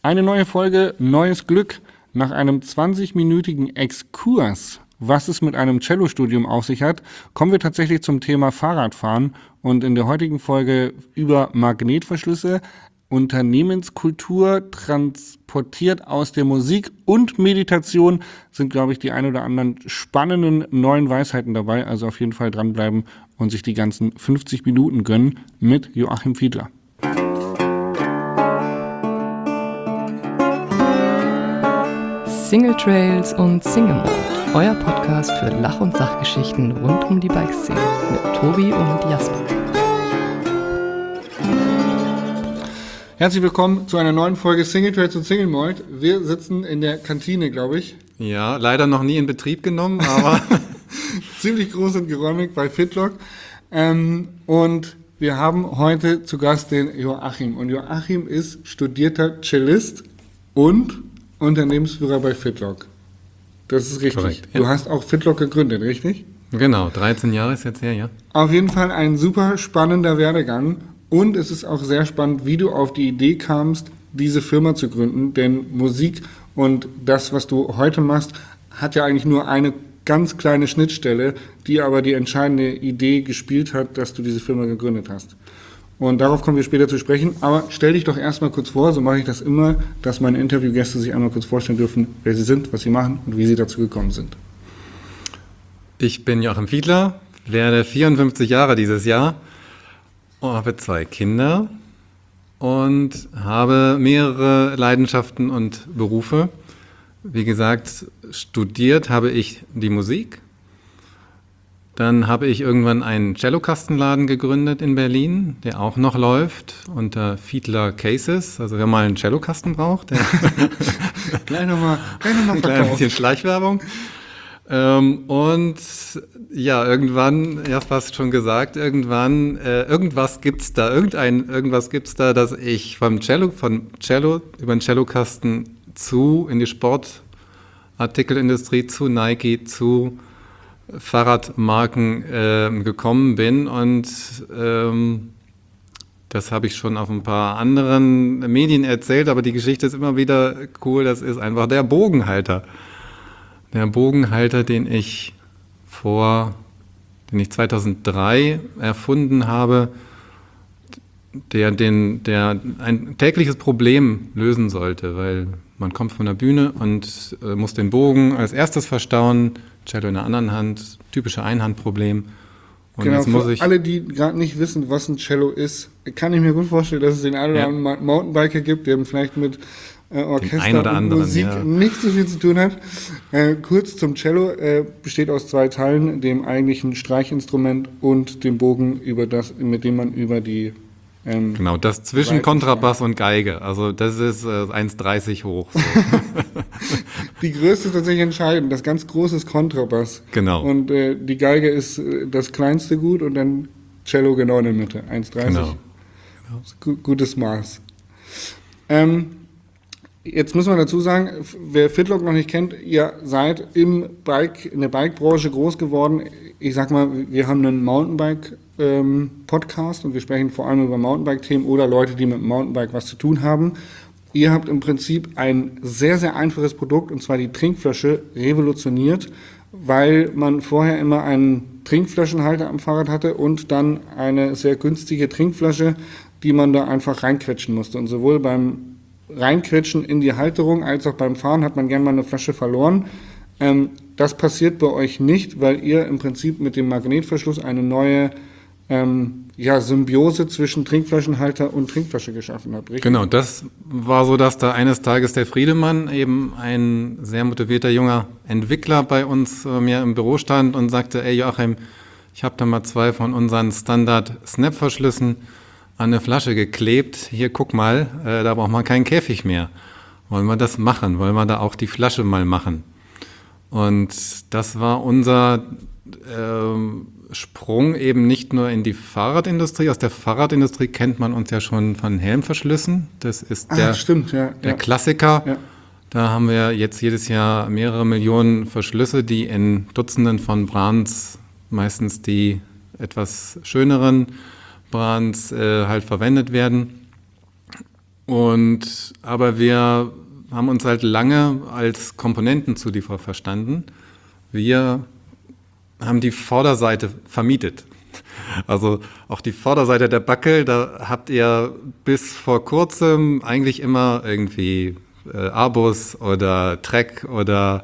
Eine neue Folge, neues Glück. Nach einem 20-minütigen Exkurs, was es mit einem Cellostudium auf sich hat, kommen wir tatsächlich zum Thema Fahrradfahren und in der heutigen Folge über Magnetverschlüsse, Unternehmenskultur, transportiert aus der Musik und Meditation sind, glaube ich, die ein oder anderen spannenden neuen Weisheiten dabei. Also auf jeden Fall dranbleiben und sich die ganzen 50 Minuten gönnen mit Joachim Fiedler. Single Trails und Single Mode, euer Podcast für Lach- und Sachgeschichten rund um die Bikeszene mit Tobi und Jasper. Herzlich willkommen zu einer neuen Folge Single Trails und Single Mode. Wir sitzen in der Kantine, glaube ich. Ja, leider noch nie in Betrieb genommen, aber ziemlich groß und geräumig bei Fitlock. Und wir haben heute zu Gast den Joachim. Und Joachim ist studierter Cellist und Unternehmensführer bei Fitlock. Das ist richtig. Korrekt, ja. Du hast auch Fitlock gegründet, richtig? Genau, 13 Jahre ist jetzt her, ja. Auf jeden Fall ein super spannender Werdegang. Und es ist auch sehr spannend, wie du auf die Idee kamst, diese Firma zu gründen. Denn Musik und das, was du heute machst, hat ja eigentlich nur eine ganz kleine Schnittstelle, die aber die entscheidende Idee gespielt hat, dass du diese Firma gegründet hast. Und darauf kommen wir später zu sprechen. Aber stell dich doch erstmal kurz vor, so mache ich das immer, dass meine Interviewgäste sich einmal kurz vorstellen dürfen, wer sie sind, was sie machen und wie sie dazu gekommen sind. Ich bin Joachim Fiedler, werde 54 Jahre dieses Jahr, habe 2 Kinder und habe mehrere Leidenschaften und Berufe. Wie gesagt, studiert habe ich die Musik. Dann habe ich irgendwann einen Cellokastenladen gegründet in Berlin, der auch noch läuft unter Fiedler Cases. Also wer mal einen Cellokasten braucht, der gleich nochmal ein kleines bisschen Schleichwerbung. Und ja, irgendwann, ja, fast schon gesagt, irgendwas gibt's da, dass ich von Cello über den Cellokasten in die Sportartikelindustrie, zu Nike, zu Fahrradmarken gekommen bin und das habe ich schon auf ein paar anderen Medien erzählt, aber die Geschichte ist immer wieder cool, das ist einfach der Bogenhalter. Der Bogenhalter, den ich 2003 erfunden habe, der ein tägliches Problem lösen sollte, weil man kommt von der Bühne und muss den Bogen als erstes verstauen, Cello in der anderen Hand, typische Einhandproblem. Und genau, jetzt muss für alle, die gerade nicht wissen, was ein Cello ist, kann ich mir gut vorstellen, dass es den einen oder anderen Mountainbiker gibt, der vielleicht mit Orchester und anderen, Musik nicht so viel zu tun hat. Kurz zum Cello, besteht aus 2 Teilen, dem eigentlichen Streichinstrument und dem Bogen, mit dem man über die genau, das zwischen Kontrabass und Geige. Also das ist 1,30 hoch. So. Die Größe ist tatsächlich entscheidend. Das ganz große ist Kontrabass. Genau. Und die Geige ist das kleinste Gut und dann Cello genau in der Mitte. 1,30. Genau. Gutes Maß. Jetzt muss man dazu sagen, wer Fitlock noch nicht kennt, ihr seid in der Bike-Branche groß geworden. Ich sag mal, wir haben einen Mountainbike-Podcast und wir sprechen vor allem über Mountainbike-Themen oder Leute, die mit dem Mountainbike was zu tun haben. Ihr habt im Prinzip ein sehr, sehr einfaches Produkt, und zwar die Trinkflasche, revolutioniert, weil man vorher immer einen Trinkflaschenhalter am Fahrrad hatte und dann eine sehr günstige Trinkflasche, die man da einfach reinquetschen musste. Und sowohl beim Reinquetschen in die Halterung als auch beim Fahren hat man gerne mal eine Flasche verloren. Das passiert bei euch nicht, weil ihr im Prinzip mit dem Magnetverschluss eine neue Symbiose zwischen Trinkflaschenhalter und Trinkflasche geschaffen habt, richtig? Genau, das war so, dass da eines Tages der Friedemann, eben ein sehr motivierter junger Entwickler bei uns mir im Büro stand und sagte, ey Joachim, ich habe da mal 2 von unseren Standard-Snap-Verschlüssen an eine Flasche geklebt. Hier, guck mal, da braucht man keinen Käfig mehr. Wollen wir das machen? Wollen wir da auch die Flasche mal machen? Und das war unser Sprung eben nicht nur in die Fahrradindustrie. Aus der Fahrradindustrie kennt man uns ja schon von Helmverschlüssen. Das ist der Klassiker. Ja. Da haben wir jetzt jedes Jahr mehrere Millionen Verschlüsse, die in Dutzenden von Brands, meistens die etwas schöneren Brands, halt verwendet werden. Aber wir haben uns halt lange als Komponentenzulieferer verstanden. Wir haben die Vorderseite vermietet. Also auch die Vorderseite der Backel, da habt ihr bis vor kurzem eigentlich immer irgendwie Abus oder Trek oder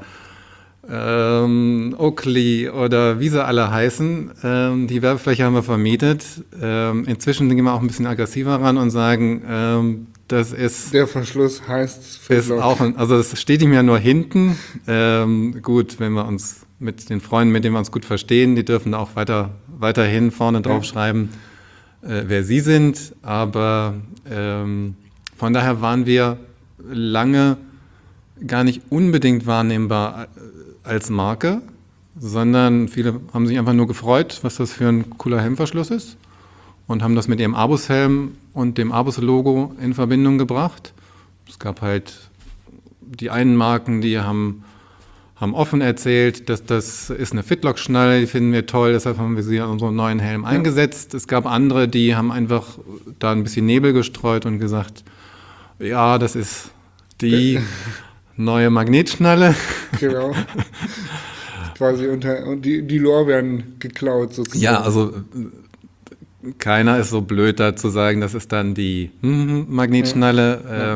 Oakley oder wie sie alle heißen. Die Werbefläche haben wir vermietet. Inzwischen gehen wir auch ein bisschen aggressiver ran und sagen, das ist... Der Verschluss heißt ist auch, also es steht nicht mehr nur hinten. Gut, wenn wir uns mit den Freunden, mit denen wir uns gut verstehen, die dürfen auch weiterhin vorne drauf schreiben, wer sie sind. Aber von daher waren wir lange gar nicht unbedingt wahrnehmbar als Marke, sondern viele haben sich einfach nur gefreut, was das für ein cooler Helmverschluss ist und haben das mit ihrem Abus-Helm und dem Abus-Logo in Verbindung gebracht. Es gab halt die einen Marken, die haben offen erzählt, dass das ist eine Fitlock-Schnalle, die finden wir toll, deshalb haben wir sie an unserem neuen Helm eingesetzt. Es gab andere, die haben einfach da ein bisschen Nebel gestreut und gesagt, ja, das ist die neue Magnetschnalle. Genau. Quasi und die Lorbeeren geklaut sozusagen. Ja, also keiner ist so blöd, da zu sagen, das ist dann die Magnetschnalle.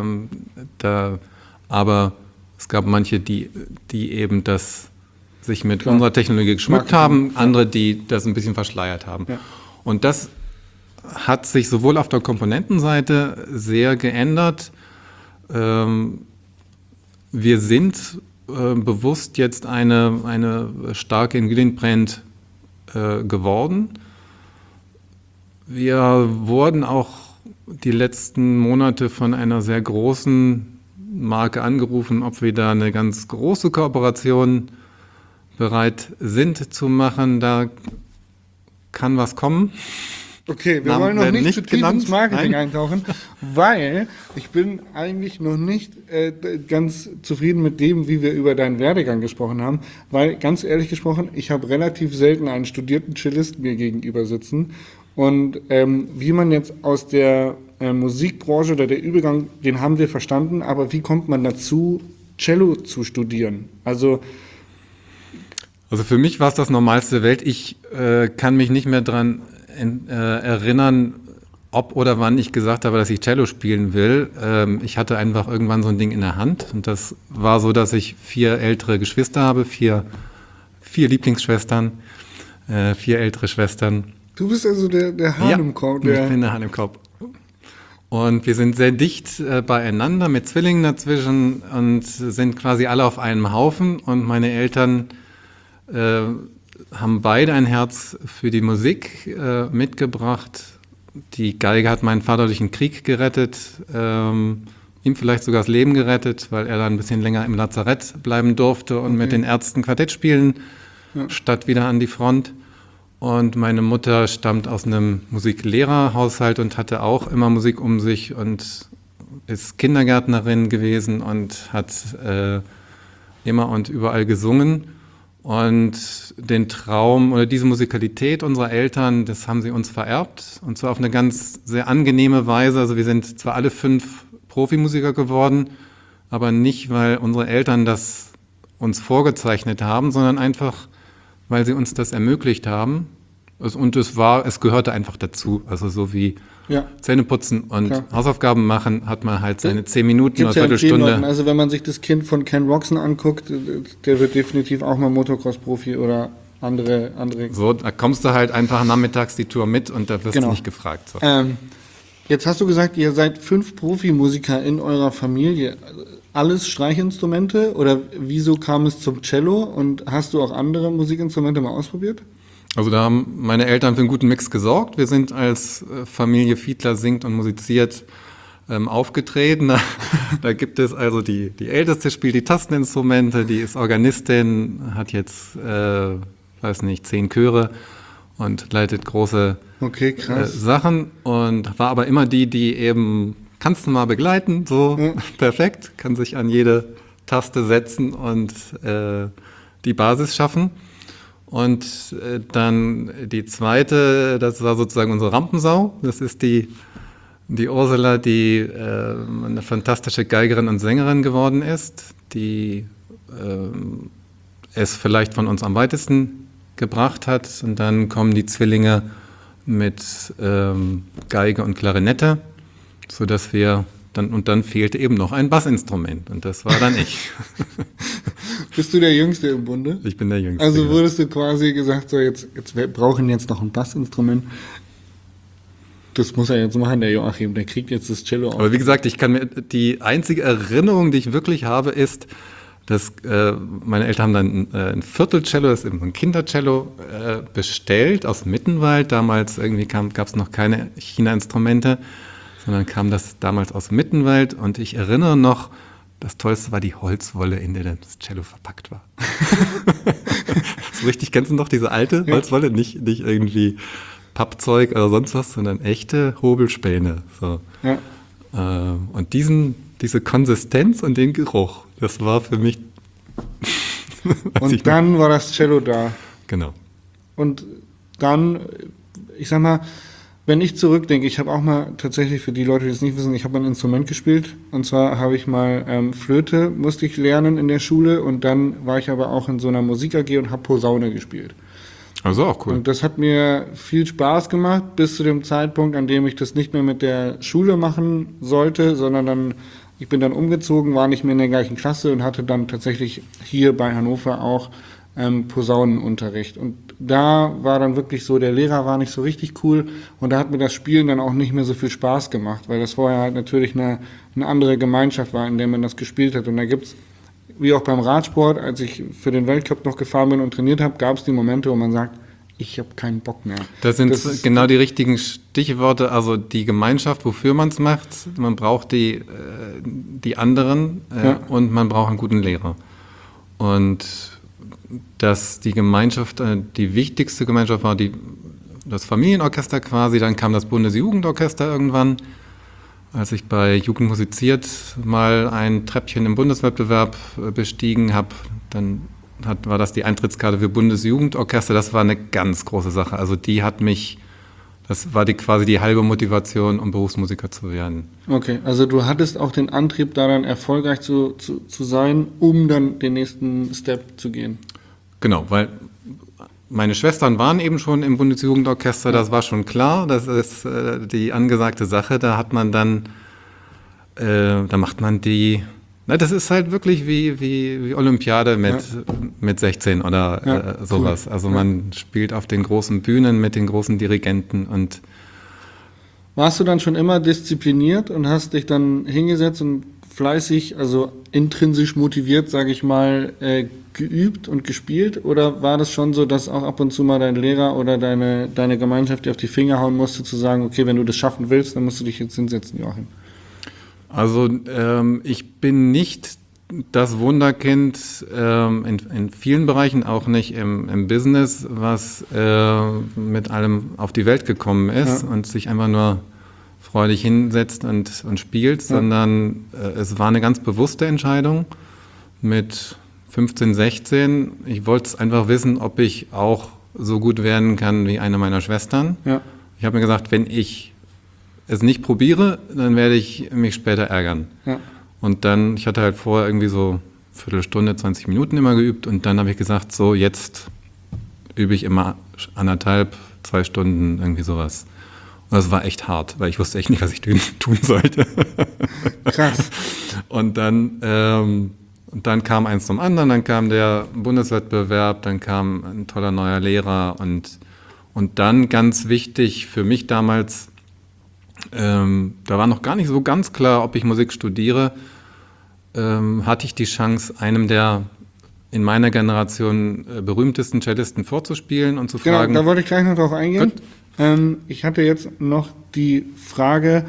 Aber es gab manche, die eben das sich mit unserer Technologie geschmückt haben, andere, die das ein bisschen verschleiert haben. Ja. Und das hat sich sowohl auf der Komponentenseite sehr geändert. Wir sind bewusst jetzt eine starke Ingredient-Brand geworden. Wir wurden auch die letzten Monate von einer sehr großen Marke angerufen, ob wir da eine ganz große Kooperation bereit sind zu machen. Da kann was kommen. Okay, wir wollen noch nicht zu tief ins Marketing eintauchen, weil ich bin eigentlich noch nicht ganz zufrieden mit dem, wie wir über deinen Werdegang gesprochen haben, weil ganz ehrlich gesprochen, ich habe relativ selten einen studierten Cellist mir gegenüber sitzen und wie man jetzt aus der Musikbranche oder der Übergang, den haben wir verstanden, aber wie kommt man dazu, Cello zu studieren? Also für mich war es das Normalste der Welt. Ich kann mich nicht mehr dran erinnern, ob oder wann ich gesagt habe, dass ich Cello spielen will. Ich hatte einfach irgendwann so ein Ding in der Hand und das war so, dass ich 4 ältere Geschwister habe, 4 Lieblingsschwestern, 4 ältere Schwestern. Du bist also der Hahn im Korb. Ich bin der Hahn im Korb. Und wir sind sehr dicht beieinander mit Zwillingen dazwischen und sind quasi alle auf einem Haufen und meine Eltern haben beide ein Herz für die Musik mitgebracht. Die Geige hat meinen Vater durch den Krieg gerettet, ihm vielleicht sogar das Leben gerettet, weil er dann ein bisschen länger im Lazarett bleiben durfte und mit den Ärzten Quartett spielen, statt wieder an die Front. Und meine Mutter stammt aus einem Musiklehrerhaushalt und hatte auch immer Musik um sich und ist Kindergärtnerin gewesen und hat immer und überall gesungen. Und den Traum oder diese Musikalität unserer Eltern, das haben sie uns vererbt. Und zwar auf eine ganz sehr angenehme Weise. Also wir sind zwar alle 5 Profimusiker geworden, aber nicht, weil unsere Eltern das uns vorgezeichnet haben, sondern einfach, weil sie uns das ermöglicht haben. Und es gehörte einfach dazu. Also so wie Zähne putzen und Hausaufgaben machen, hat man halt seine 10 Minuten oder Viertelstunde. Also wenn man sich das Kind von Ken Roxon anguckt, der wird definitiv auch mal Motocross-Profi oder andere. So, da kommst du halt einfach nachmittags die Tour mit und da wirst du nicht gefragt. So. Jetzt hast du gesagt, ihr seid 5 Profimusiker in eurer Familie. Alles Streichinstrumente oder wieso kam es zum Cello und hast du auch andere Musikinstrumente mal ausprobiert? Also da haben meine Eltern für einen guten Mix gesorgt. Wir sind als Familie Fiedler singt und musiziert aufgetreten. Da gibt es also die Älteste spielt die Tasteninstrumente, die ist Organistin, hat jetzt, 10 Chöre und leitet große Sachen und war aber immer die eben, kannst du mal begleiten, so perfekt, kann sich an jede Taste setzen und die Basis schaffen. Und dann die zweite, das war sozusagen unsere Rampensau. Das ist die Die Ursula, die eine fantastische Geigerin und Sängerin geworden ist, die es vielleicht von uns am weitesten gebracht hat. Und dann kommen die Zwillinge mit Geige und Klarinette, sodass wir dann fehlte eben noch ein Bassinstrument und das war dann ich. Bist du der Jüngste im Bunde? Ich bin der Jüngste. Also wurdest du quasi gesagt, so wir brauchen jetzt noch ein Bassinstrument. Das muss er jetzt machen, der Joachim, der kriegt jetzt das Cello auf. Aber wie gesagt, die einzige Erinnerung, die ich wirklich habe, ist, dass meine Eltern haben dann ein Viertelcello, das ist eben ein Kindercello, bestellt aus Mittenwald. Damals irgendwie gab es noch keine China-Instrumente, sondern kam das damals aus Mittenwald. Und ich erinnere noch, das Tollste war die Holzwolle, in der das Cello verpackt war. So richtig, kennst du noch diese alte Holzwolle? Nicht irgendwie Pappzeug oder sonst was, sondern echte Hobelspäne. So. Ja. Und diese Konsistenz und den Geruch, das war für mich... Und dann war das Cello da. Genau. Und dann, ich sag mal, wenn ich zurückdenke, ich habe auch mal tatsächlich, für die Leute, die es nicht wissen, ich habe ein Instrument gespielt. Und zwar habe ich mal Flöte, musste ich lernen in der Schule. Und dann war ich aber auch in so einer Musik AG und habe Posaune gespielt. Also auch cool. Und das hat mir viel Spaß gemacht, bis zu dem Zeitpunkt, an dem ich das nicht mehr mit der Schule machen sollte, sondern ich bin dann umgezogen, war nicht mehr in der gleichen Klasse und hatte dann tatsächlich hier bei Hannover auch Posaunenunterricht. Und da war dann wirklich so, der Lehrer war nicht so richtig cool und da hat mir das Spielen dann auch nicht mehr so viel Spaß gemacht, weil das vorher halt natürlich eine andere Gemeinschaft war, in der man das gespielt hat. Und da gibt's, wie auch beim Radsport, als ich für den Weltcup noch gefahren bin und trainiert habe, gab es die Momente, wo man sagt, ich habe keinen Bock mehr. Das sind genau die richtigen Stichworte, also die Gemeinschaft, wofür man es macht. Man braucht die anderen und man braucht einen guten Lehrer. Und dass die Gemeinschaft, die wichtigste Gemeinschaft war das Familienorchester quasi, dann kam das Bundesjugendorchester irgendwann. Als ich bei Jugend musiziert mal ein Treppchen im Bundeswettbewerb bestiegen habe, dann war das die Eintrittskarte für Bundesjugendorchester. Das war eine ganz große Sache. Also das war quasi die halbe Motivation, um Berufsmusiker zu werden. Okay, also du hattest auch den Antrieb, da dann erfolgreich zu sein, um dann den nächsten Step zu gehen. Genau, weil meine Schwestern waren eben schon im Bundesjugendorchester, das war schon klar, das ist die angesagte Sache. Da hat man dann, da macht man das ist halt wirklich wie Olympiade mit 16 oder sowas. Cool. Also man spielt auf den großen Bühnen mit den großen Dirigenten und... Warst du dann schon immer diszipliniert und hast dich dann hingesetzt und fleißig, also intrinsisch motiviert, sage ich mal, geübt und gespielt? Oder war das schon so, dass auch ab und zu mal dein Lehrer oder deine Gemeinschaft dir auf die Finger hauen musste, zu sagen, okay, wenn du das schaffen willst, dann musst du dich jetzt hinsetzen, Joachim? Also ich bin nicht das Wunderkind in vielen Bereichen, auch nicht im Business, was mit allem auf die Welt gekommen ist und sich einfach nur freudig hinsetzt und spielt, sondern es war eine ganz bewusste Entscheidung mit 15, 16. Ich wollte es einfach wissen, ob ich auch so gut werden kann wie eine meiner Schwestern. Ja. Ich habe mir gesagt, wenn ich es nicht probiere, dann werde ich mich später ärgern. Ja. Und dann, ich hatte halt vorher irgendwie so Viertelstunde, 20 Minuten immer geübt und dann habe ich gesagt, so jetzt übe ich immer 1,5, 2 Stunden, irgendwie sowas. Und das war echt hart, weil ich wusste echt nicht, was ich tun sollte. Krass. Und dann kam eins zum anderen, dann kam der Bundeswettbewerb, dann kam ein toller neuer Lehrer und dann ganz wichtig für mich damals, da war noch gar nicht so ganz klar, ob ich Musik studiere, hatte ich die Chance, einem der in meiner Generation berühmtesten Cellisten vorzuspielen und zu fragen. Genau, da wollte ich gleich noch drauf eingehen. Ich hatte jetzt noch die Frage,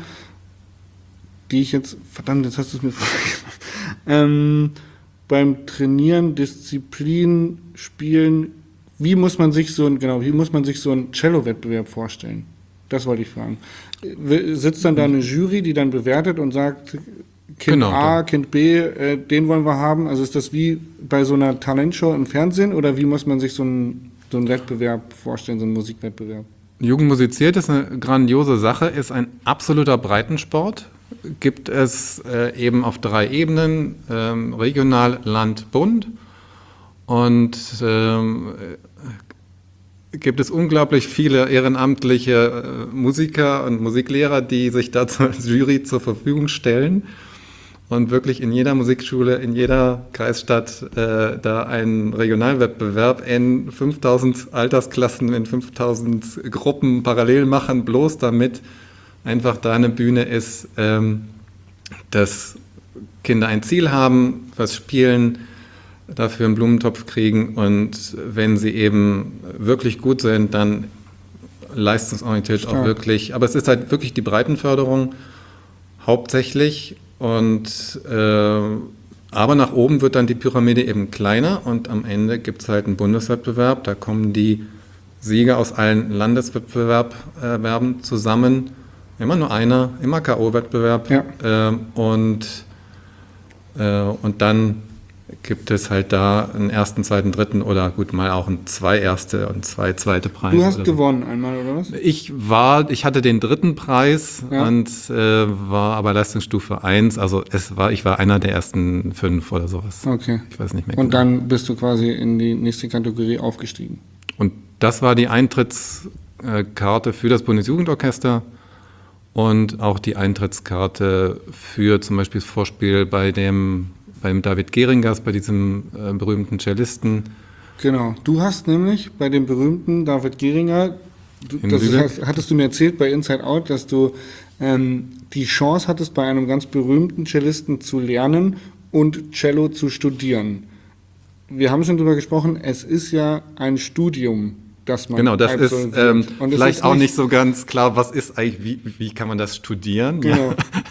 die ich jetzt, verdammt, jetzt hast du es mir vorgegeben. Beim Trainieren, Disziplin, Spielen, wie muss man sich so einen Cello-Wettbewerb vorstellen? Das wollte ich fragen. Sitzt dann da eine Jury, die dann bewertet und sagt, Kind A, Kind B, den wollen wir haben? Also ist das wie bei so einer Talentshow im Fernsehen oder wie muss man sich so einen Wettbewerb vorstellen, so einen Musikwettbewerb? Jugend musiziert ist eine grandiose Sache, ist ein absoluter Breitensport. Gibt es eben auf 3 Ebenen, regional, Land, Bund. Und gibt es unglaublich viele ehrenamtliche Musiker und Musiklehrer, die sich dazu als Jury zur Verfügung stellen und wirklich in jeder Musikschule, in jeder Kreisstadt da einen Regionalwettbewerb in 5000 Altersklassen, in 5000 Gruppen parallel machen, bloß damit einfach da eine Bühne ist, dass Kinder ein Ziel haben, was spielen, dafür einen Blumentopf kriegen und wenn sie eben wirklich gut sind, dann leistungsorientiert Stark. auch wirklich. Aber es ist halt wirklich die Breitenförderung hauptsächlich und aber nach oben wird dann die Pyramide eben kleiner und am Ende gibt es halt einen Bundeswettbewerb, da kommen die Sieger aus allen Landeswettbewerben zusammen. Immer nur einer, immer K.O.-Wettbewerb. Ja. Und dann gibt es halt da einen ersten, zweiten, dritten oder gut mal auch 2 erste und 2 zweite Preise. Du hast gewonnen einmal, oder was? Ich hatte den 3. Preis und war aber Leistungsstufe 1. Also ich war einer der ersten 5 oder sowas. Okay. Ich weiß nicht mehr Und genau. dann bist du quasi in die nächste Kategorie aufgestiegen. Und das war die Eintrittskarte für das Bundesjugendorchester und auch die Eintrittskarte für zum Beispiel das Vorspiel beim David Geringers, bei diesem berühmten Cellisten. Genau. Du hast nämlich bei dem berühmten David Geringer, In Lübeck. hattest du mir erzählt bei Inside Out, dass du die Chance hattest, bei einem ganz berühmten Cellisten zu lernen und Cello zu studieren. Wir haben schon drüber gesprochen, es ist ja ein Studium, das man Genau, das ist absolviert. Und es vielleicht ist auch nicht so ganz klar, was ist eigentlich, wie kann man das studieren? Genau.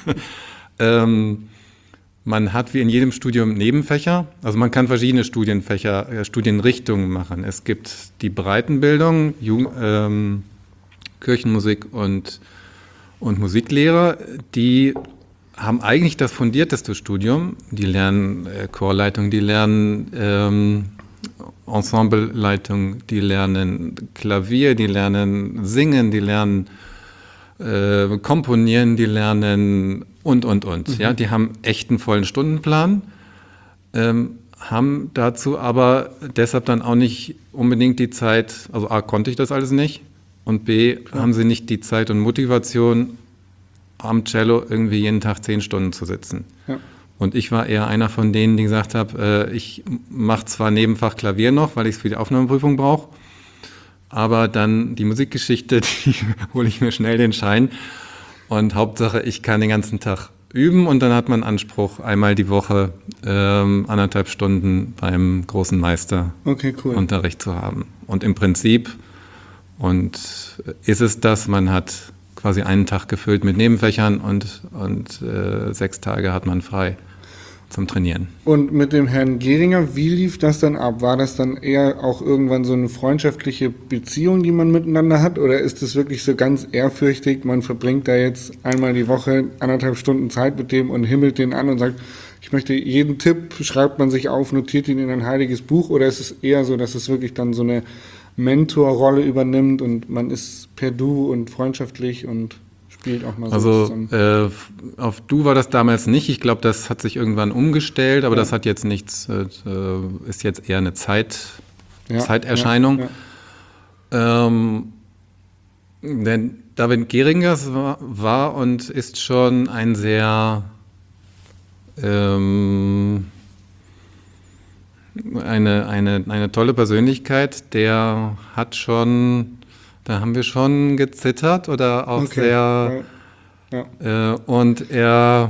Man hat wie in jedem Studium Nebenfächer, also man kann verschiedene Studienrichtungen machen. Es gibt die Breitenbildung, Kirchenmusik und Musiklehre, die haben eigentlich das fundierteste Studium. Die lernen Chorleitung, die lernen Ensembleleitung, die lernen Klavier, die lernen Singen, die lernen Komponieren, die lernen und. Ja, die haben echt einen vollen Stundenplan, haben dazu aber deshalb dann auch nicht unbedingt die Zeit, also A, konnte ich das alles nicht und B, haben sie nicht die Zeit und Motivation, am Cello irgendwie jeden Tag 10 Stunden zu sitzen. Ja. Und ich war eher einer von denen, die gesagt habe, ich mache zwar Nebenfach Klavier noch, weil ich es für die Aufnahmeprüfung brauche, aber dann die Musikgeschichte, die hole ich mir schnell den Schein. Und Hauptsache, ich kann den ganzen Tag üben und dann hat man Anspruch, einmal die Woche 1,5 Stunden beim großen Meister Unterricht zu haben. Und im Prinzip ist es das, man hat quasi einen Tag gefüllt mit Nebenfächern und 6 Tage hat man frei zum Trainieren. Und mit dem Herrn Geringer, wie lief das dann ab? War das dann eher auch irgendwann so eine freundschaftliche Beziehung, die man miteinander hat? Oder ist es wirklich so ganz ehrfürchtig, man verbringt da jetzt einmal die Woche 1,5 Stunden Zeit mit dem und himmelt den an und sagt, ich möchte jeden Tipp, schreibt man sich auf, notiert ihn in ein heiliges Buch? Oder ist es eher so, dass es wirklich dann so eine Mentorrolle übernimmt und man ist per Du und freundschäftlich und spielt auch mal so zusammen? Auf Du war das damals nicht. Ich glaube, das hat sich irgendwann umgestellt, aber das hat jetzt nichts, ist jetzt eher eine Zeiterscheinung. Denn David Geringers war und ist schon ein sehr eine tolle Persönlichkeit, der hat schon, da haben wir schon gezittert oder auch und er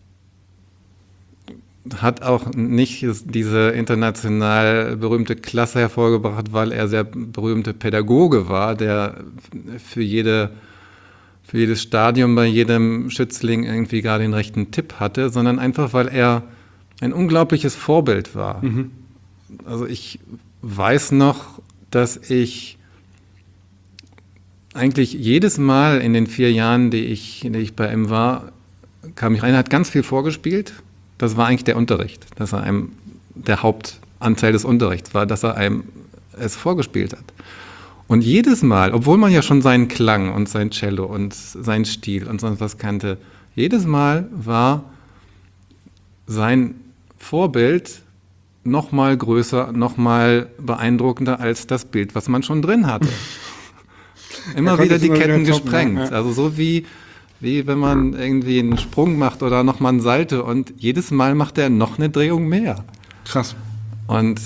hat auch nicht diese international berühmte Klasse hervorgebracht, weil er sehr berühmte Pädagoge war, der für jedes Stadium bei jedem Schützling irgendwie gar den rechten Tipp hatte, sondern einfach, weil er ein unglaubliches Vorbild war. Mhm. Also ich weiß noch, dass ich eigentlich jedes Mal in den 4 Jahren, die ich bei ihm war, kam ich rein, er hat ganz viel vorgespielt. Das war eigentlich der Unterricht, dass er der Hauptanteil des Unterrichts war, dass er einem es vorgespielt hat. Und jedes Mal, obwohl man ja schon seinen Klang und sein Cello und seinen Stil und sonst was kannte, jedes Mal war sein Vorbild noch mal größer, noch mal beeindruckender als das Bild, was man schon drin hatte. Immer wieder die Ketten gesprengt. Ja. Also so wie wenn man irgendwie einen Sprung macht oder noch mal einen Salto und jedes Mal macht er noch eine Drehung mehr. Krass. Und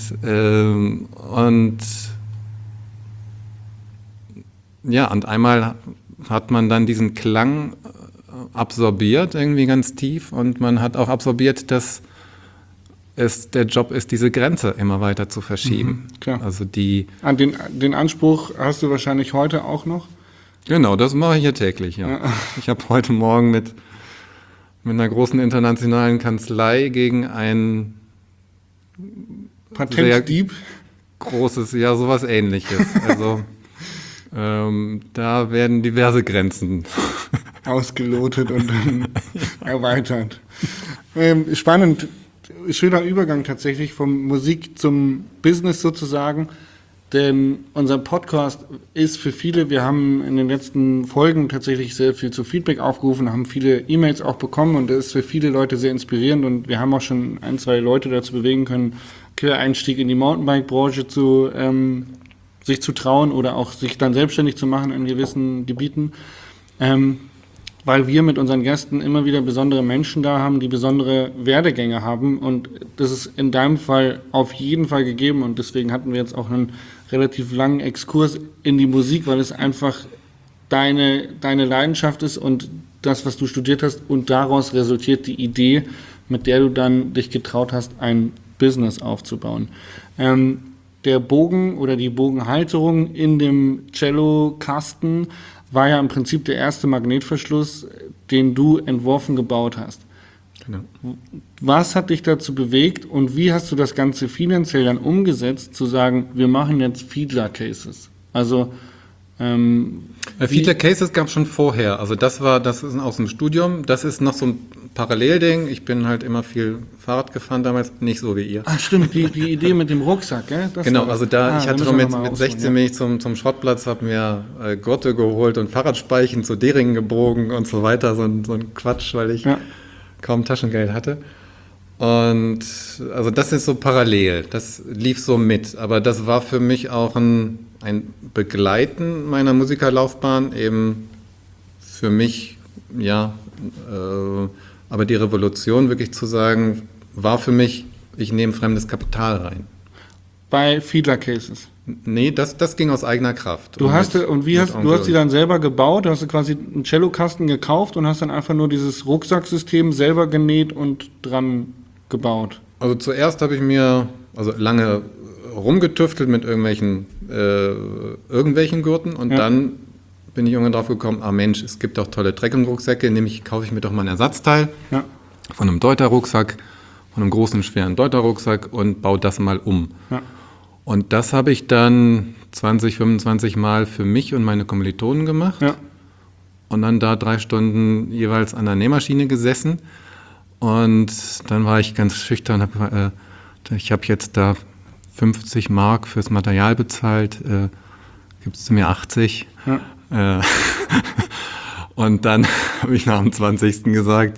einmal hat man dann diesen Klang absorbiert, irgendwie ganz tief, und man hat auch absorbiert, dass es der Job ist, diese Grenze immer weiter zu verschieben. Klar. Also den Anspruch hast du wahrscheinlich heute auch noch? Genau, das mache ich ja täglich, ja. Ich habe heute Morgen mit einer großen internationalen Kanzlei gegen ein Patentdieb? Großes, ja, sowas Ähnliches. Also da werden diverse Grenzen ausgelotet und dann erweitert. Spannend, schöner Übergang tatsächlich vom Musik zum Business sozusagen, denn unser Podcast ist für viele, wir haben in den letzten Folgen tatsächlich sehr viel zu Feedback aufgerufen, haben viele E-Mails auch bekommen und das ist für viele Leute sehr inspirierend und wir haben auch schon 1, 2 Leute dazu bewegen können, Quereinstieg in die Mountainbike-Branche sich zu trauen oder auch sich dann selbstständig zu machen in gewissen Gebieten. Weil wir mit unseren Gästen immer wieder besondere Menschen da haben, die besondere Werdegänge haben und das ist in deinem Fall auf jeden Fall gegeben und deswegen hatten wir jetzt auch einen relativ langen Exkurs in die Musik, weil es einfach deine Leidenschaft ist und das, was du studiert hast und daraus resultiert die Idee, mit der du dann dich getraut hast, ein Business aufzubauen. Der Bogen oder die Bogenhalterung in dem Cello-Kasten war ja im Prinzip der erste Magnetverschluss, den du entworfen, gebaut hast. Genau. Was hat dich dazu bewegt und wie hast du das Ganze finanziell dann umgesetzt, zu sagen, wir machen jetzt Fiedler-Cases? Also Fiedler-Cases gab es schon vorher. Also das ist aus dem Studium. Das ist noch so ein Parallelding. Ich bin halt immer viel Fahrrad gefahren damals, nicht so wie ihr. Ach stimmt, die Idee mit dem Rucksack, gell? Das genau, also ich hatte schon mit 16 bin ich zum Schrottplatz, habe mir Gurte geholt und Fahrradspeichen zu Deringen gebogen und so weiter. So ein Quatsch, weil ich kaum Taschengeld hatte. Und also das ist so parallel, das lief so mit. Aber das war für mich auch ein Begleiten meiner Musikerlaufbahn, eben für mich, aber die Revolution wirklich zu sagen, war für mich, ich nehme fremdes Kapital rein. Bei Fiedler Cases? Nee, das ging aus eigener Kraft. Du hast die dann selber gebaut, du hast quasi einen Cellokasten gekauft und hast dann einfach nur dieses Rucksacksystem selber genäht und dran gebaut? Also zuerst habe ich mir lange rumgetüftelt mit irgendwelchen Gurten und dann bin ich irgendwann drauf gekommen, Mensch, es gibt auch tolle Trekkingrucksäcke, kaufe ich mir doch mal ein Ersatzteil von einem Deuter-Rucksack, von einem großen, schweren Deuter-Rucksack und baue das mal um. Ja. Und das habe ich dann 20, 25 Mal für mich und meine Kommilitonen gemacht und dann da 3 Stunden jeweils an der Nähmaschine gesessen und dann war ich ganz schüchtern, ich habe jetzt da 50 Mark fürs Material bezahlt, gibst du mir 80? Ja. Und dann habe ich nach dem 20. gesagt,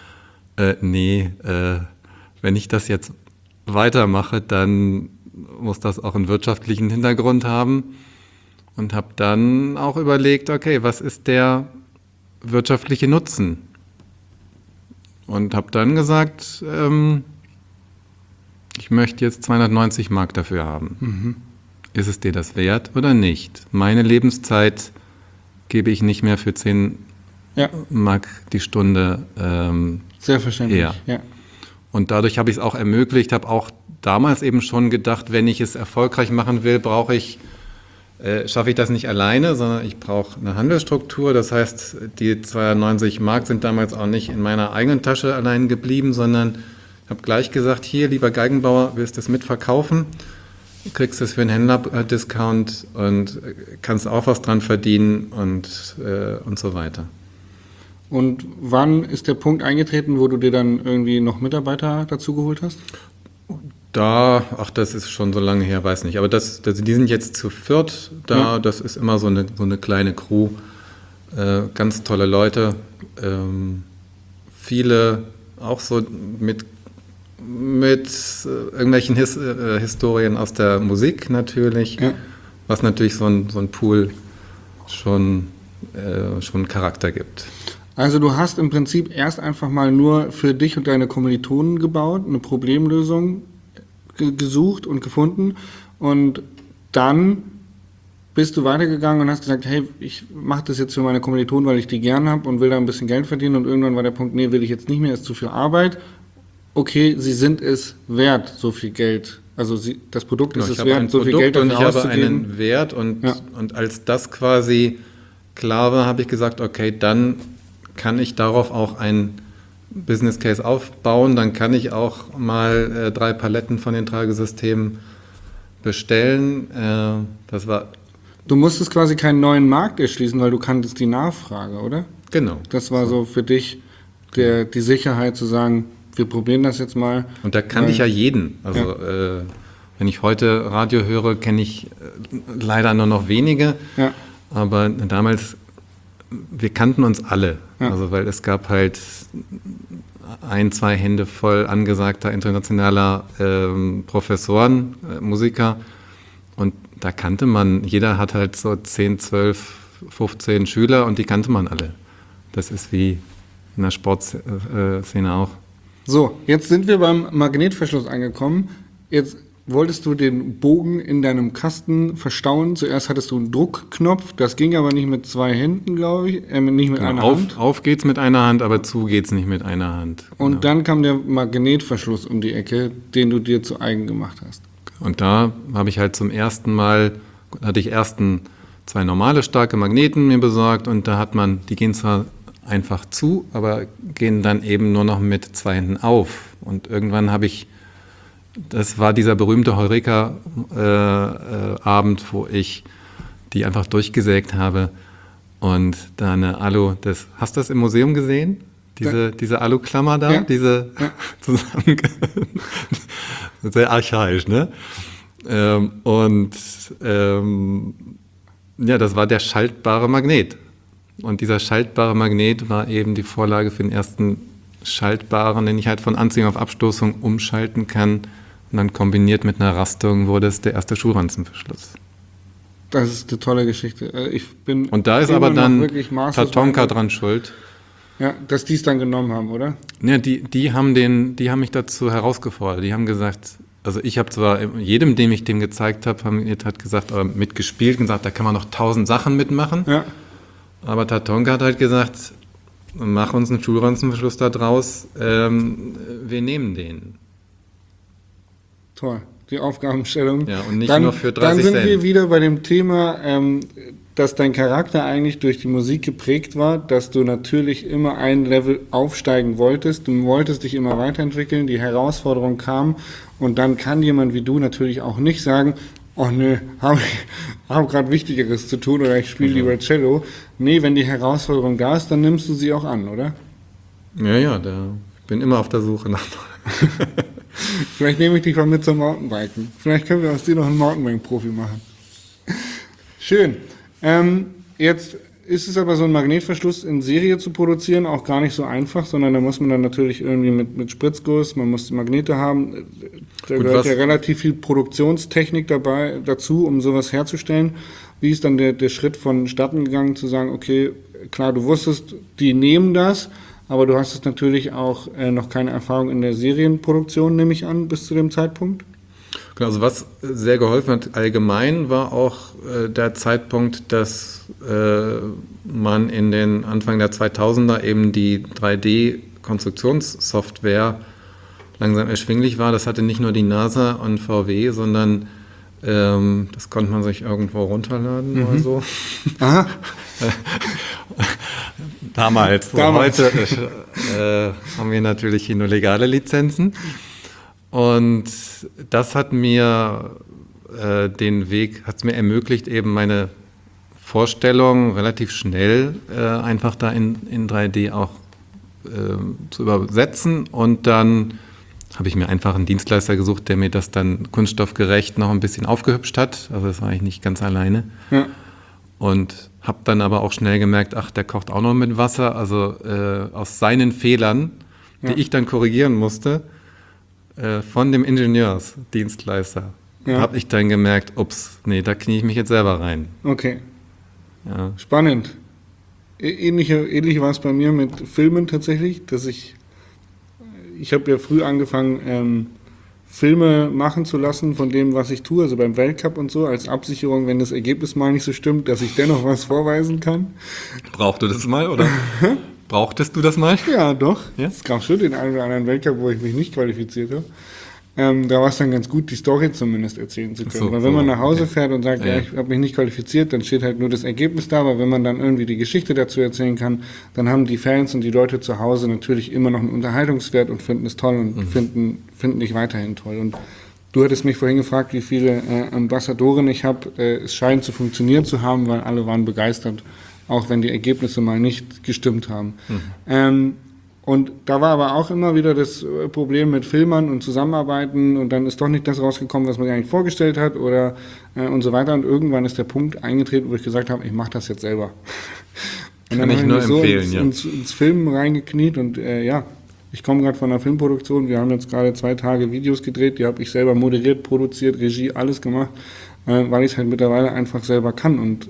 wenn ich das jetzt weitermache, dann muss das auch einen wirtschaftlichen Hintergrund haben. Und habe dann auch überlegt, okay, was ist der wirtschaftliche Nutzen? Und habe dann gesagt, ich möchte jetzt 290 Mark dafür haben. Mhm. Ist es dir das wert oder nicht? Meine Lebenszeit gebe ich nicht mehr für 10 Mark die Stunde sehr verständlich, her. Ja. Und dadurch habe ich es auch ermöglicht, habe auch damals eben schon gedacht, wenn ich es erfolgreich machen will, schaffe ich das nicht alleine, sondern ich brauche eine Handelsstruktur. Das heißt, die 290 Mark sind damals auch nicht in meiner eigenen Tasche allein geblieben, sondern ich habe gleich gesagt, hier, lieber Geigenbauer, willst du es mitverkaufen? Du kriegst es für einen Händler-Discount und kannst auch was dran verdienen und so weiter. Und wann ist der Punkt eingetreten, wo du dir dann irgendwie noch Mitarbeiter dazu geholt hast? Das ist schon so lange her, weiß nicht. Aber die sind jetzt zu viert da. Ja. Das ist immer so eine kleine Crew. Ganz tolle Leute. Viele auch so mit irgendwelchen Historien aus der Musik natürlich. Ja. Was natürlich so ein Pool schon Charakter gibt. Also du hast im Prinzip erst einfach mal nur für dich und deine Kommilitonen gebaut, eine Problemlösung gesucht und gefunden und dann bist du weitergegangen und hast gesagt, hey, ich mache das jetzt für meine Kommilitonen, weil ich die gern habe und will da ein bisschen Geld verdienen und irgendwann war der Punkt, nee, will ich jetzt nicht mehr, ist zu viel Arbeit. Okay, sie sind es wert, so viel Geld. Also das Produkt ist es wert, so viel Geld dafür auszugeben. Ich habe einen Wert und als das quasi klar war, habe ich gesagt, okay, dann kann ich darauf auch ein Business Case aufbauen, dann kann ich auch mal 3 Paletten von den Tragesystemen bestellen. Du musstest quasi keinen neuen Markt erschließen, weil du kanntest die Nachfrage, oder? Genau. Das war so für dich die Sicherheit zu sagen, wir probieren das jetzt mal. Und da kannte ich ja jeden. Also wenn ich heute Radio höre, kenne ich leider nur noch wenige. Ja. Aber damals, wir kannten uns alle. Ja. Also weil es gab halt 1-2 Hände voll angesagter internationaler Professoren, Musiker. Und da kannte man, jeder hat halt so 10, 12, 15 Schüler und die kannte man alle. Das ist wie in der Sportszene auch. So, jetzt sind wir beim Magnetverschluss angekommen. Jetzt wolltest du den Bogen in deinem Kasten verstauen. Zuerst hattest du einen Druckknopf, das ging aber nicht mit 2 Händen, glaube ich, nicht mit einer Hand. Auf geht's mit einer Hand, aber zu geht's nicht mit einer Hand. Genau. Und dann kam der Magnetverschluss um die Ecke, den du dir zu eigen gemacht hast. Und da habe ich halt zum ersten Mal, hatte ich erst 2 normale starke Magneten mir besorgt und da die gehen zwar einfach zu, aber gehen dann eben nur noch mit 2 Händen auf. Und irgendwann das war dieser berühmte Heureka-Abend, wo ich die einfach durchgesägt habe und da eine Alu, hast du das im Museum gesehen? Diese Aluklammer da, ja. Sehr archaisch, ne? Das war der schaltbare Magnet. Und dieser schaltbare Magnet war eben die Vorlage für den ersten schaltbaren, den ich halt von Anziehung auf Abstoßung umschalten kann. Und dann kombiniert mit einer Rastung wurde es der erste Schulranzenverschluss. Das ist eine tolle Geschichte. Und da ist aber dann Tatonka dran schuld. Ja, dass die es dann genommen haben, oder? Ja, die haben mich dazu herausgefordert. Die haben gesagt, also ich habe zwar jedem, dem ich dem gezeigt habe, hat gesagt, mitgespielt und gesagt, da kann man noch 1000 Sachen mitmachen. Ja. Aber Tatonka hat halt gesagt, mach uns einen Schulranzenverschluss da draus, wir nehmen den. Toll, die Aufgabenstellung. Ja, und nicht nur für 30 Cent. Dann sind wir wieder bei dem Thema, dass dein Charakter eigentlich durch die Musik geprägt war, dass du natürlich immer ein Level aufsteigen wolltest. Du wolltest dich immer weiterentwickeln, die Herausforderung kam und dann kann jemand wie du natürlich auch nicht sagen, oh nö, hab gerade Wichtigeres zu tun oder ich spiele lieber Cello. Nee, wenn die Herausforderung da ist, dann nimmst du sie auch an, oder? Ja, ich bin immer auf der Suche nach. Vielleicht nehme ich dich mal mit zum Mountainbiken. Vielleicht können wir aus dir noch einen Mountainbike-Profi machen. Schön. Jetzt ist es aber so ein Magnetverschluss in Serie zu produzieren auch gar nicht so einfach, sondern da muss man dann natürlich irgendwie mit Spritzguss, man muss die Magnete haben. Da gehört ja relativ viel Produktionstechnik dazu, um sowas herzustellen. Wie ist dann der Schritt vonstatten gegangen, zu sagen, okay, klar, du wusstest, die nehmen das, aber du hast es natürlich auch noch keine Erfahrung in der Serienproduktion, nehme ich an, bis zu dem Zeitpunkt? Genau, also was sehr geholfen hat allgemein war auch der Zeitpunkt, dass man in den Anfang der 2000er eben die 3D-Konstruktionssoftware langsam erschwinglich war. Das hatte nicht nur die NASA und VW, sondern das konnte man sich irgendwo runterladen oder so. Aha. Damals. Heute haben wir natürlich hier nur legale Lizenzen. Und das hat mir mir ermöglicht, eben meine Vorstellung relativ schnell einfach da in 3D auch zu übersetzen und dann habe ich mir einfach einen Dienstleister gesucht, der mir das dann kunststoffgerecht noch ein bisschen aufgehübscht hat. Also das war ich nicht ganz alleine. Ja. Und habe dann aber auch schnell gemerkt, ach, der kocht auch noch mit Wasser. Also aus seinen Fehlern, die ich dann korrigieren musste, von dem Ingenieursdienstleister, habe ich dann gemerkt, ups, nee, da knie ich mich jetzt selber rein. Okay. Ja. Spannend. Ähnlich war es bei mir mit Filmen tatsächlich, dass ich habe ja früh angefangen, Filme machen zu lassen von dem, was ich tue, also beim Weltcup und so, als Absicherung, wenn das Ergebnis mal nicht so stimmt, dass ich dennoch was vorweisen kann. Brauchtest du das mal, oder? Brauchtest du das mal? Ja, doch. Ja? Es gab schon den einen oder anderen Weltcup, wo ich mich nicht qualifiziert habe. Da war es dann ganz gut, die Story zumindest erzählen zu können. So, weil wenn man nach Hause okay. fährt und sagt, ja, ich habe mich nicht qualifiziert, dann steht halt nur das Ergebnis da, aber wenn man dann irgendwie die Geschichte dazu erzählen kann, dann haben die Fans und die Leute zu Hause natürlich immer noch einen Unterhaltungswert und finden es toll und finden dich weiterhin toll. Und du hattest mich vorhin gefragt, wie viele Ambassadoren ich habe. Es scheint zu funktionieren zu haben, weil alle waren begeistert, auch wenn die Ergebnisse mal nicht gestimmt haben. Und da war aber auch immer wieder das Problem mit Filmern und Zusammenarbeiten und dann ist doch nicht das rausgekommen, was man eigentlich vorgestellt hat oder und so weiter. Und irgendwann ist der Punkt eingetreten, wo ich gesagt habe, ich mache das jetzt selber. Und dann Kann ich nur empfehlen, so ins Filmen reingekniet und ich komme gerade von einer Filmproduktion. Wir haben jetzt gerade 2 Tage Videos gedreht, die habe ich selber moderiert, produziert, Regie, alles gemacht, weil ich es halt mittlerweile einfach selber kann. Und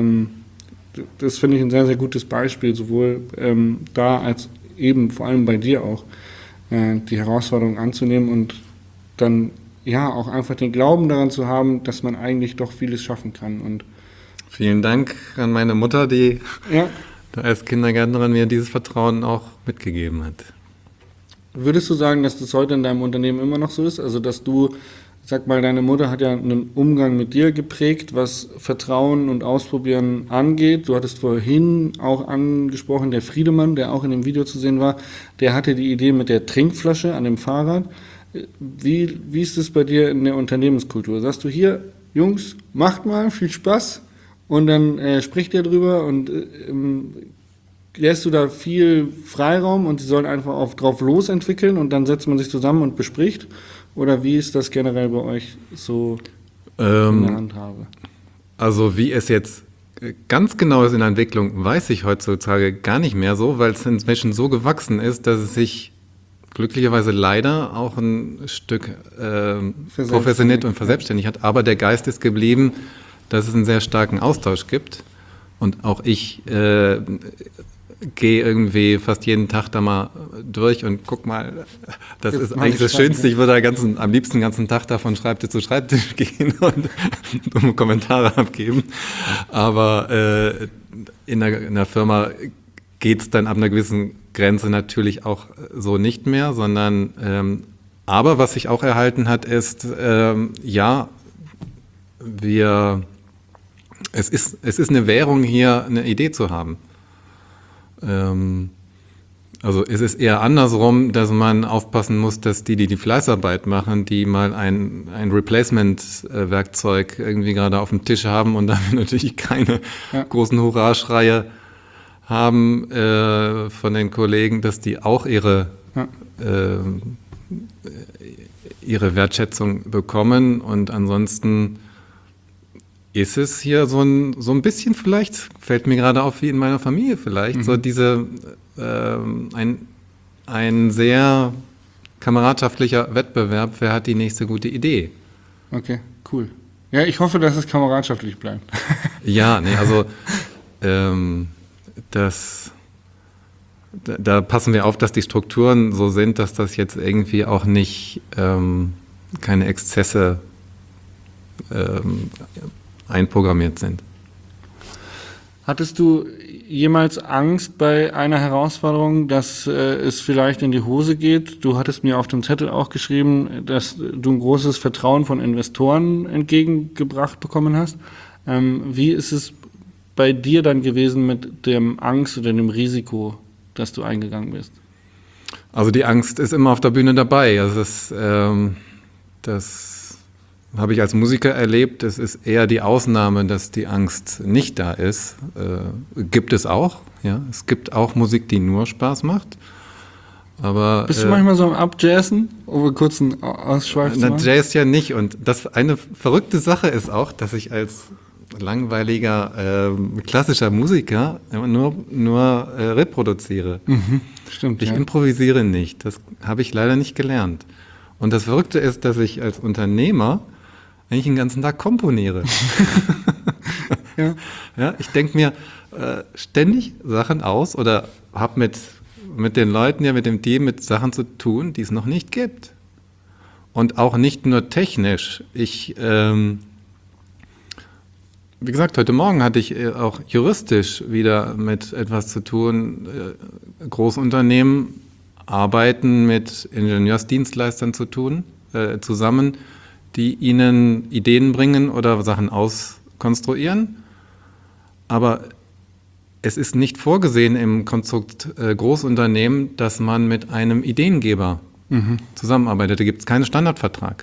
das finde ich ein sehr, sehr gutes Beispiel, sowohl da als eben vor allem bei dir auch, die Herausforderung anzunehmen und dann auch einfach den Glauben daran zu haben, dass man eigentlich doch vieles schaffen kann. Und vielen Dank an meine Mutter, die als Kindergärtnerin mir dieses Vertrauen auch mitgegeben hat. Würdest du sagen, dass das heute in deinem Unternehmen immer noch so ist? Also, dass du, sag mal, deine Mutter hat ja einen Umgang mit dir geprägt, was Vertrauen und Ausprobieren angeht. Du hattest vorhin auch angesprochen, der Friedemann, der auch in dem Video zu sehen war, der hatte die Idee mit der Trinkflasche an dem Fahrrad. Wie ist es bei dir in der Unternehmenskultur? Sagst du hier, Jungs, macht mal, viel Spaß und dann spricht ihr drüber und lässt du da viel Freiraum und sie sollen einfach drauf losentwickeln und dann setzt man sich zusammen und bespricht? Oder wie ist das generell bei euch so in der Handhabe? Also wie es jetzt ganz genau ist in der Entwicklung, weiß ich heutzutage gar nicht mehr so, weil es inzwischen so gewachsen ist, dass es sich glücklicherweise leider auch ein Stück professionell und verselbstständigt hat. Aber der Geist ist geblieben, dass es einen sehr starken Austausch gibt. Und auch ich gehe irgendwie fast jeden Tag da mal durch und guck mal, das ist eigentlich das Schönste. Ich würde am liebsten den ganzen Tag da von Schreibtisch zu Schreibtisch gehen und dumme Kommentare abgeben. Aber in der Firma geht es dann ab einer gewissen Grenze natürlich auch so nicht mehr, sondern aber was sich auch erhalten hat, ist, es ist eine Währung hier, eine Idee zu haben. Also es ist eher andersrum, dass man aufpassen muss, dass die Fleißarbeit machen, die mal ein Replacement-Werkzeug irgendwie gerade auf dem Tisch haben und damit natürlich keine großen Hurraschreie haben von den Kollegen, dass die auch ihre Wertschätzung bekommen. Und ansonsten ist es hier so ein bisschen vielleicht, fällt mir gerade auf wie in meiner Familie vielleicht, so ein sehr kameradschaftlicher Wettbewerb, wer hat die nächste gute Idee. Okay, cool. Ja, ich hoffe, dass es kameradschaftlich bleibt. Ja, nee, also da passen wir auf, dass die Strukturen so sind, dass das jetzt irgendwie auch nicht keine Exzesse einprogrammiert sind. Hattest du jemals Angst bei einer Herausforderung, dass es vielleicht in die Hose geht? Du hattest mir auf dem Zettel auch geschrieben, dass du ein großes Vertrauen von Investoren entgegengebracht bekommen hast. Wie ist es bei dir dann gewesen mit dem Angst oder dem Risiko, das du eingegangen bist? Also die Angst ist immer auf der Bühne dabei. Also das habe ich als Musiker erlebt. Es ist eher die Ausnahme, dass die Angst nicht da ist. Gibt es auch. Ja, es gibt auch Musik, die nur Spaß macht. Aber bist du manchmal so am Abjazzen um einen kurzen Ausschweif zu Na, machen? Jazz ja nicht. Und das eine verrückte Sache ist auch, dass ich als langweiliger klassischer Musiker immer nur reproduziere. Stimmt, Ich ja. improvisiere nicht. Das habe ich leider nicht gelernt. Und das Verrückte ist, dass ich als Unternehmer eigentlich den ganzen Tag komponiere. Ja. Ja, ich denke mir ständig Sachen aus oder habe mit den Leuten, ja, mit dem Team, mit Sachen zu tun, die es noch nicht gibt. Und auch nicht nur technisch. Wie gesagt, heute Morgen hatte ich auch juristisch wieder mit etwas zu tun. Großunternehmen arbeiten mit Ingenieursdienstleistern zusammen, die ihnen Ideen bringen oder Sachen auskonstruieren. Aber es ist nicht vorgesehen im Konstrukt Großunternehmen, dass man mit einem Ideengeber zusammenarbeitet. Da gibt es keinen Standardvertrag.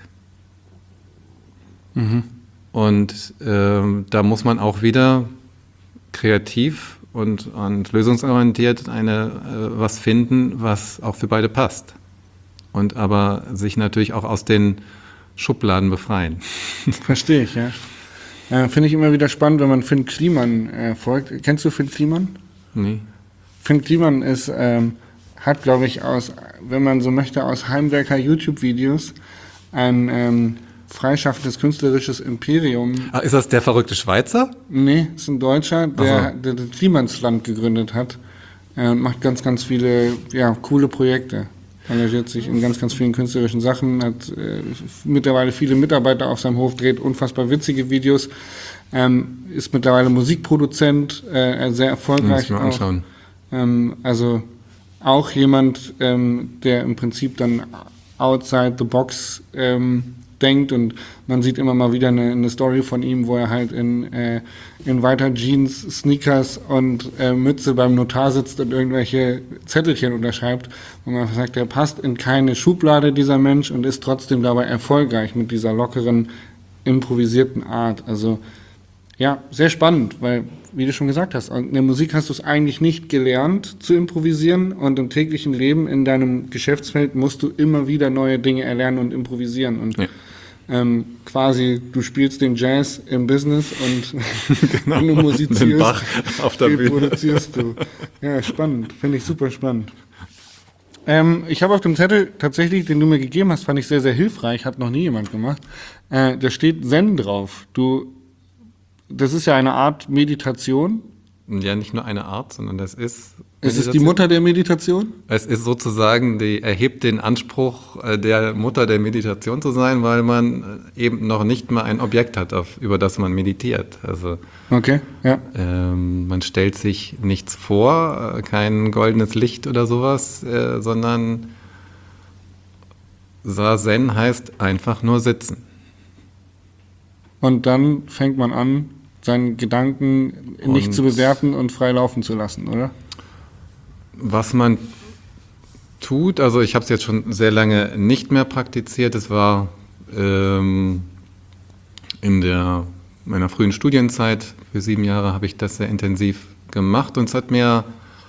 Und da muss man auch wieder kreativ und lösungsorientiert was finden, was auch für beide passt. Und aber sich natürlich auch aus den Schubladen befreien. Verstehe ich, ja. Finde ich immer wieder spannend, wenn man Finn Kliman folgt. Kennst du Finn Kliman? Nee. Finn Kliman hat, glaube ich, wenn man so möchte, aus Heimwerker-YouTube-Videos ein freischaffendes künstlerisches Imperium. Ah, ist das der verrückte Schweizer? Nee, ist ein Deutscher, der das Klimansland gegründet hat und macht ganz, ganz viele coole Projekte. Engagiert sich in ganz, ganz vielen künstlerischen Sachen, hat mittlerweile viele Mitarbeiter auf seinem Hof, dreht unfassbar witzige Videos, ist mittlerweile Musikproduzent, sehr erfolgreich. Muss ich mal anschauen. Also auch jemand, der im Prinzip dann outside the box denkt, und man sieht immer mal wieder eine Story von ihm, wo er halt in weiter Jeans, Sneakers und Mütze beim Notar sitzt und irgendwelche Zettelchen unterschreibt, wo man sagt, er passt in keine Schublade, dieser Mensch, und ist trotzdem dabei erfolgreich mit dieser lockeren, improvisierten Art. Also ja, sehr spannend, weil, wie du schon gesagt hast, in der Musik hast du es eigentlich nicht gelernt zu improvisieren, und im täglichen Leben, in deinem Geschäftsfeld, musst du immer wieder neue Dinge erlernen und improvisieren. Und quasi, du spielst den Jazz im Business und Genau. wenn du musizierst, Den Bach auf der Bühne. produzierst du. Ja, spannend, finde ich super spannend. Ich habe auf dem Zettel tatsächlich, den du mir gegeben hast, fand ich sehr, sehr hilfreich, hat noch nie jemand gemacht. Da steht Zen drauf. Das ist ja eine Art Meditation. Ja, nicht nur eine Art, sondern das ist... Es ist die Mutter der Meditation? Es ist sozusagen, erhebt den Anspruch, der Mutter der Meditation zu sein, weil man eben noch nicht mal ein Objekt hat, über das man meditiert. Also Okay, ja. man stellt sich nichts vor, kein goldenes Licht oder sowas, sondern Zazen heißt einfach nur sitzen. Und dann fängt man an, seinen Gedanken nicht zu bewerten und frei laufen zu lassen, oder? Was man tut, also ich habe es jetzt schon sehr lange nicht mehr praktiziert. Es war in meiner frühen Studienzeit, für 7 Jahre habe ich das sehr intensiv gemacht, und es hat mir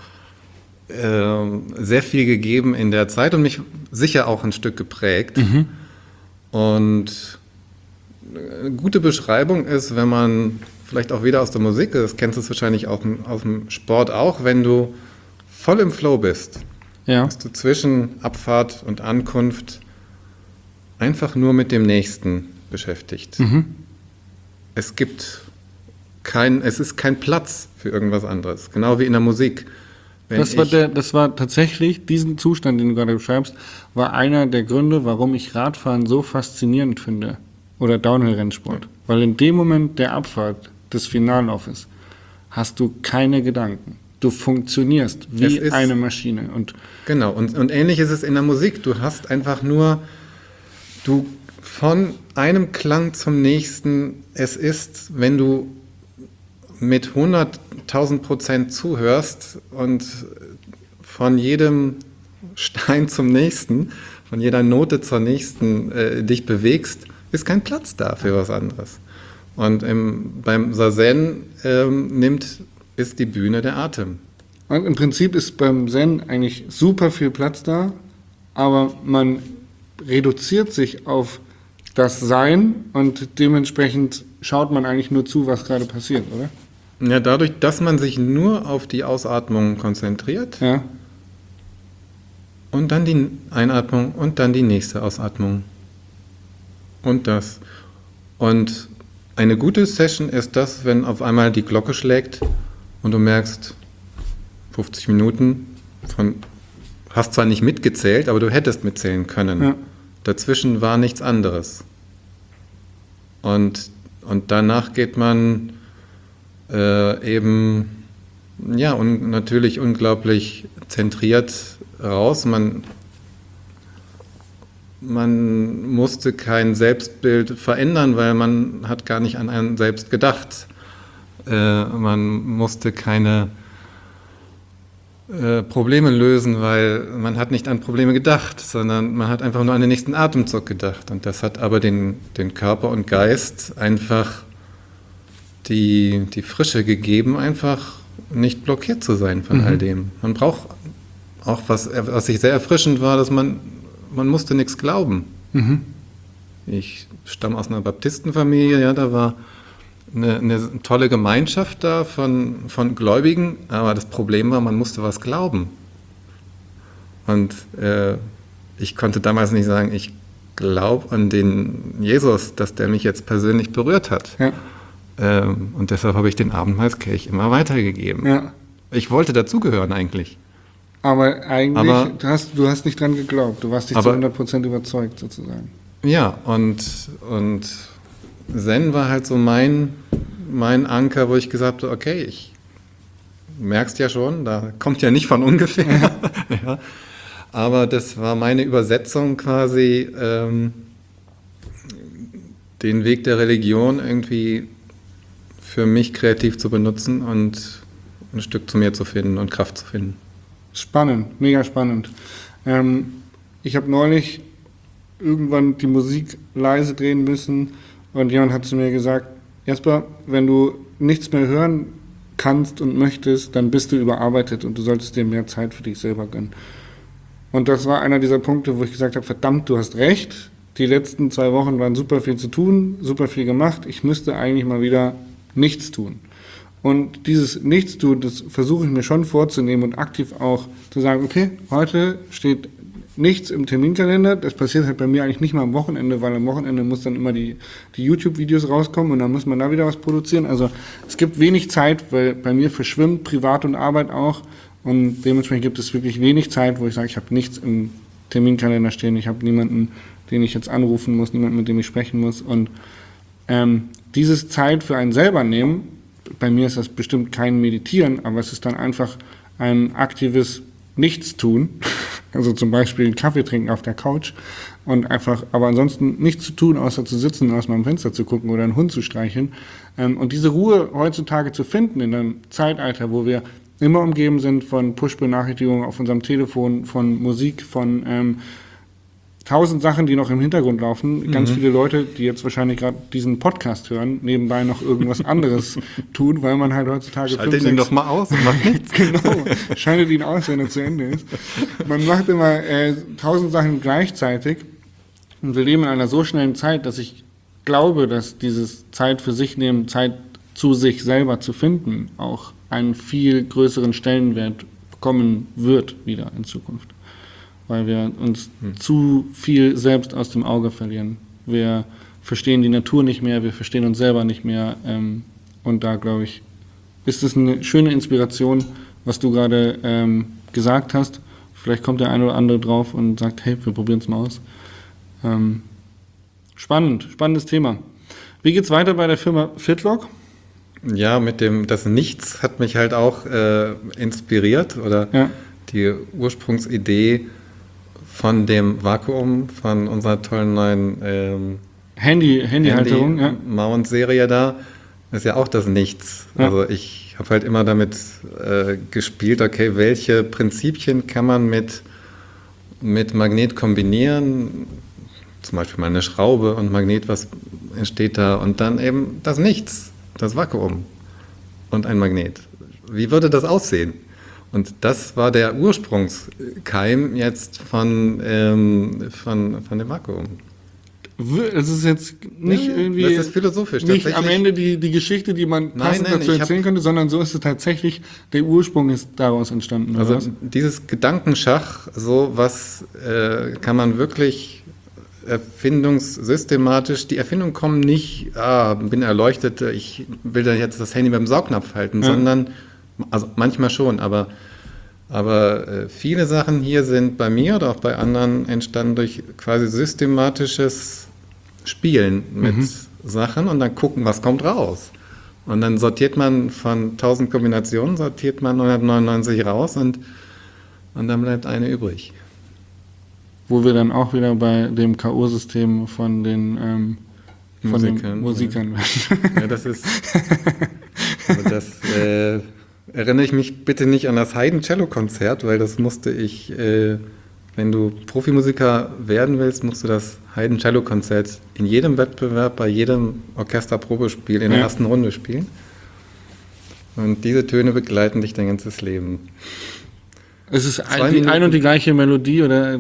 sehr viel gegeben in der Zeit und mich sicher auch ein Stück geprägt. Und eine gute Beschreibung ist, wenn man vielleicht auch wieder aus der Musik, das kennst du wahrscheinlich aus dem Sport auch, wenn du voll im Flow bist, Ja. dass du zwischen Abfahrt und Ankunft einfach nur mit dem Nächsten beschäftigt. Es ist kein Platz für irgendwas anderes, genau wie in der Musik. Das war tatsächlich, diesen Zustand, den du gerade beschreibst, war einer der Gründe, warum ich Radfahren so faszinierend finde. Oder Downhill-Rennsport. Ja. Weil in dem Moment der Abfahrt des Finallaufes hast du keine Gedanken. Du funktionierst wie eine Maschine. Genau, und ähnlich ist es in der Musik. Du hast einfach nur, von einem Klang zum nächsten, es ist, wenn du mit 100.000% zuhörst und von jedem Stein zum nächsten, von jeder Note zur nächsten dich bewegst, ist kein Platz da für was anderes. Und beim Zazen ist die Bühne der Atem. Und im Prinzip ist beim Zen eigentlich super viel Platz da, aber man reduziert sich auf das Sein und dementsprechend schaut man eigentlich nur zu, was gerade passiert, oder? Ja, dadurch, dass man sich nur auf die Ausatmung konzentriert Ja. und dann die Einatmung und dann die nächste Ausatmung und das. Und eine gute Session ist das, wenn auf einmal die Glocke schlägt und du merkst, 50 Minuten hast zwar nicht mitgezählt, aber du hättest mitzählen können. Ja. Dazwischen war nichts anderes. Und danach geht man natürlich unglaublich zentriert raus. Man musste kein Selbstbild verändern, weil man hat gar nicht an einen selbst gedacht. Man musste keine Probleme lösen, weil man hat nicht an Probleme gedacht, sondern man hat einfach nur an den nächsten Atemzug gedacht. Und das hat aber den Körper und Geist einfach die Frische gegeben, einfach nicht blockiert zu sein von all dem. Man braucht auch, was ich sehr erfrischend war, dass man musste nichts glauben. Ich stamme aus einer Baptistenfamilie, ja, da war eine tolle Gemeinschaft da von Gläubigen, aber das Problem war, man musste was glauben. Und ich konnte damals nicht sagen, ich glaube an den Jesus, dass der mich jetzt persönlich berührt hat. Ja. Und deshalb habe ich den Abendmahlskelch immer weitergegeben. Ja. Ich wollte dazugehören eigentlich. Aber eigentlich, du hast nicht dran geglaubt. Du warst nicht zu 100% überzeugt, sozusagen. Ja, und Zen war halt so mein Anker, wo ich gesagt habe, okay, ich merkst ja schon, da kommt ja nicht von ungefähr. Ja. Aber das war meine Übersetzung quasi, den Weg der Religion irgendwie für mich kreativ zu benutzen und ein Stück zu mir zu finden und Kraft zu finden. Spannend, mega spannend. Ich habe neulich irgendwann die Musik leise drehen müssen und jemand hat zu mir gesagt, Jasper, wenn du nichts mehr hören kannst und möchtest, dann bist du überarbeitet und du solltest dir mehr Zeit für dich selber gönnen. Und das war einer dieser Punkte, wo ich gesagt habe, verdammt, du hast recht, die letzten 2 Wochen waren super viel zu tun, super viel gemacht, ich müsste eigentlich mal wieder nichts tun. Und dieses Nichtstun, das versuche ich mir schon vorzunehmen und aktiv auch zu sagen, okay, heute steht nichts im Terminkalender. Das passiert halt bei mir eigentlich nicht mal am Wochenende, weil am Wochenende muss dann immer die YouTube-Videos rauskommen und dann muss man da wieder was produzieren. Also es gibt wenig Zeit, weil bei mir verschwimmt Privat und Arbeit auch und dementsprechend gibt es wirklich wenig Zeit, wo ich sage, ich habe nichts im Terminkalender stehen, ich habe niemanden, den ich jetzt anrufen muss, niemanden, mit dem ich sprechen muss und dieses Zeit für einen selber nehmen, bei mir ist das bestimmt kein Meditieren, aber es ist dann einfach ein aktives Nichtstun, also zum Beispiel einen Kaffee trinken auf der Couch und einfach, aber ansonsten nichts zu tun, außer zu sitzen und aus meinem Fenster zu gucken oder einen Hund zu streicheln. Und diese Ruhe heutzutage zu finden in einem Zeitalter, wo wir immer umgeben sind von Push-Benachrichtigungen auf unserem Telefon, von Musik, von 1000 Sachen, die noch im Hintergrund laufen. Ganz viele Leute, die jetzt wahrscheinlich gerade diesen Podcast hören, nebenbei noch irgendwas anderes tun, weil man halt heutzutage... Schaltet ihn doch mal aus und macht nichts. Genau, schaltet ihn aus, wenn er zu Ende ist. Man macht immer 1000 Sachen gleichzeitig und wir leben in einer so schnellen Zeit, dass ich glaube, dass dieses Zeit für sich nehmen, Zeit zu sich selber zu finden, auch einen viel größeren Stellenwert bekommen wird wieder in Zukunft. Weil wir uns zu viel selbst aus dem Auge verlieren. Wir verstehen die Natur nicht mehr, wir verstehen uns selber nicht mehr. Und da, glaube ich, ist es eine schöne Inspiration, was du gerade gesagt hast. Vielleicht kommt der eine oder andere drauf und sagt, hey, wir probieren es mal aus. Spannendes Thema. Wie geht's weiter bei der Firma Fitlock? Ja, das Nichts hat mich halt auch inspiriert oder die Ursprungsidee von dem Vakuum, von unserer tollen neuen Handyhalterung, Mount-Serie da, ist ja auch das Nichts. Ja. Also ich habe halt immer damit gespielt, okay, welche Prinzipien kann man mit Magnet kombinieren, zum Beispiel mal eine Schraube und Magnet, was entsteht da und dann eben das Nichts, das Vakuum und ein Magnet. Wie würde das aussehen? Und das war der Ursprungskeim jetzt von dem Vakuum. Es ist jetzt nicht irgendwie. Das ist philosophisch. Nicht am Ende die Geschichte, die man passend dazu erzählen könnte, sondern so ist es tatsächlich, der Ursprung ist daraus entstanden. Oder Also was? dieses Gedankenschach, so was kann man wirklich erfindungssystematisch, die Erfindungen kommen nicht, bin erleuchtet, ich will da jetzt das Handy beim Saugnapf halten, sondern, also manchmal schon, aber viele Sachen hier sind bei mir oder auch bei anderen entstanden durch quasi systematisches Spielen mit Sachen und dann gucken, was kommt raus. Und dann sortiert man von 1000 Kombinationen, sortiert man 999 raus und dann bleibt eine übrig. Wo wir dann auch wieder bei dem K.O.-System von den Musikern werden. Ja, das ist. Also das erinnere ich mich bitte nicht an das Haydn-Cello-Konzert, weil das musste ich, wenn du Profimusiker werden willst, musst du das Haydn-Cello-Konzert in jedem Wettbewerb, bei jedem Orchesterprobespiel in der ersten Runde spielen. Und diese Töne begleiten dich dein ganzes Leben. Es ist ein und die gleiche Melodie oder.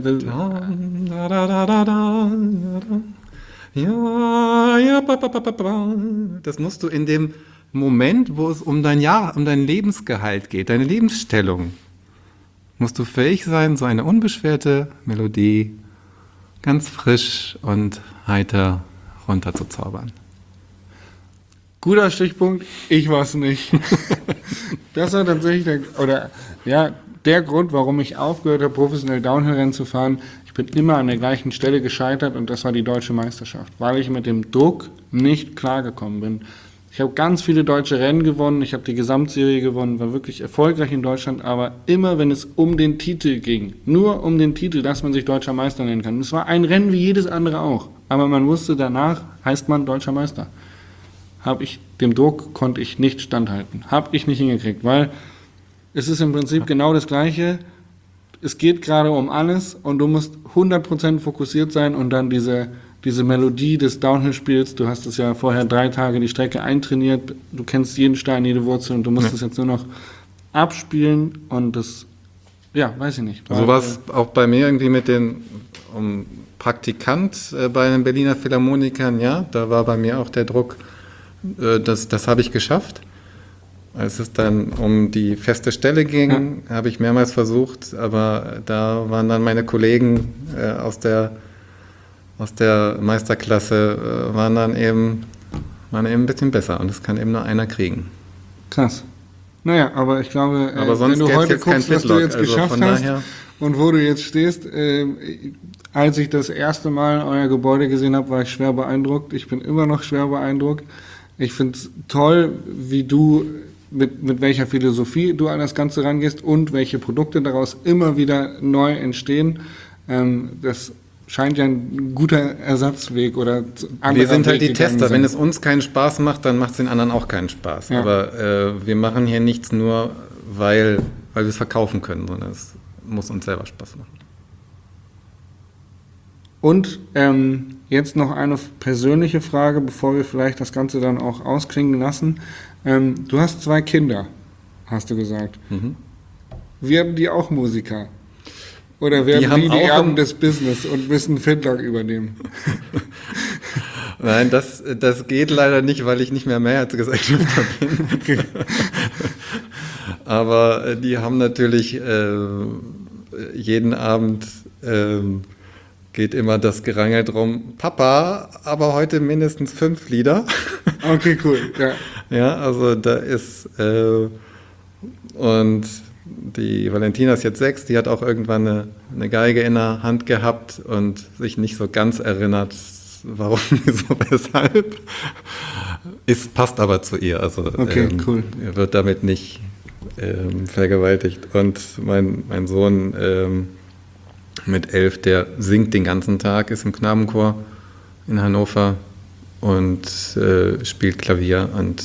Das musst du in dem Moment, wo es um dein Lebensgehalt geht, deine Lebensstellung, musst du fähig sein, so eine unbeschwerte Melodie ganz frisch und heiter runterzuzaubern. Guter Stichpunkt, ich war es nicht. Das war tatsächlich der Grund, warum ich aufgehört habe, professionell Downhill-Rennen zu fahren. Ich bin immer an der gleichen Stelle gescheitert und das war die Deutsche Meisterschaft, weil ich mit dem Druck nicht klargekommen bin. Ich habe ganz viele deutsche Rennen gewonnen, ich habe die Gesamtserie gewonnen, war wirklich erfolgreich in Deutschland, aber immer, wenn es um den Titel ging, nur um den Titel, dass man sich Deutscher Meister nennen kann. Es war ein Rennen wie jedes andere auch, aber man wusste, danach heißt man Deutscher Meister. Dem Druck konnte ich nicht standhalten, habe ich nicht hingekriegt, weil es ist im Prinzip genau das Gleiche. Es geht gerade um alles und du musst 100% fokussiert sein und dann diese Melodie des Downhill-Spiels, du hast es ja vorher 3 Tage die Strecke eintrainiert, du kennst jeden Stein, jede Wurzel und du musst es jetzt nur noch abspielen und das, weiß ich nicht. So war es auch bei mir irgendwie mit den Praktikant bei den Berliner Philharmonikern, da war bei mir auch der Druck, das habe ich geschafft. Als es dann um die feste Stelle ging, habe ich mehrmals versucht, aber da waren dann meine Kollegen aus der Meisterklasse waren eben ein bisschen besser und das kann eben nur einer kriegen. Krass. Naja, aber ich glaube, wenn du heute guckst, was du jetzt geschafft hast und wo du jetzt stehst, als ich das erste Mal euer Gebäude gesehen habe, war ich schwer beeindruckt. Ich bin immer noch schwer beeindruckt. Ich finde es toll, wie du mit welcher Philosophie du an das Ganze rangehst und welche Produkte daraus immer wieder neu entstehen. Das scheint ja ein guter Ersatzweg oder anderer Wir sind halt Weg die Tester. sein. Wenn es uns keinen Spaß macht, dann macht es den anderen auch keinen Spaß. Ja. Aber wir machen hier nichts nur, weil wir es verkaufen können, sondern es muss uns selber Spaß machen. Und jetzt noch eine persönliche Frage, bevor wir vielleicht das Ganze dann auch ausklingen lassen. Du hast 2 Kinder, hast du gesagt. Werden die auch Musiker? Oder werden die Erben des Business und müssen Findlock übernehmen? Nein, das geht leider nicht, weil ich nicht mehr Mehrheitsgesellschafter bin. Okay. Aber die haben natürlich jeden Abend geht immer das Gerangel drum, Papa, aber heute mindestens 5 Lieder. Okay, cool. Ja, also da ist und die Valentina ist jetzt 6, die hat auch irgendwann eine Geige in der Hand gehabt und sich nicht so ganz erinnert, warum, wieso, weshalb. Passt aber zu ihr, also okay, cool. Er wird damit nicht vergewaltigt. Und mein Sohn mit 11, der singt den ganzen Tag, ist im Knabenchor in Hannover und spielt Klavier und